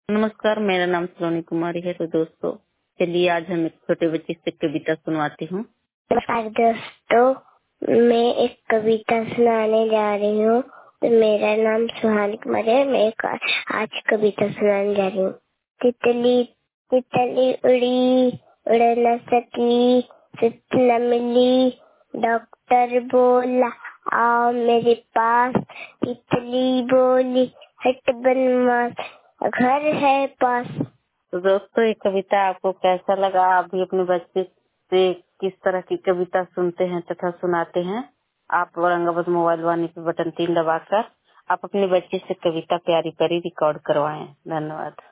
नमस्कार, मेरा नाम सलोनी कुमारी है। तो दोस्तों, चलिए आज हम एक छोटे बच्चे से कविता सुनवाती हूँ। नमस्कार दोस्तों, मैं एक कविता सुनाने जा रही हूँ। तो मेरा नाम सुहानी कुमारी है। मैं आज कविता सुनाने जा रही हूँ। तितली तितली उड़ी, उड़ न सकी, सुत न मिली, डॉक्टर बोला आओ मेरे पास। तितली बोली हट बनवास, घर है पास। तो दोस्तों, ये कविता आपको कैसा लगा? आप भी अपने बच्चे से किस तरह की कविता सुनते हैं तथा सुनाते हैं? आप औरंगाबाद मोबाइल वाणी पे बटन 3 दबाकर आप अपने बच्चे से कविता प्यारी प्यारी रिकॉर्ड करवाएं। धन्यवाद।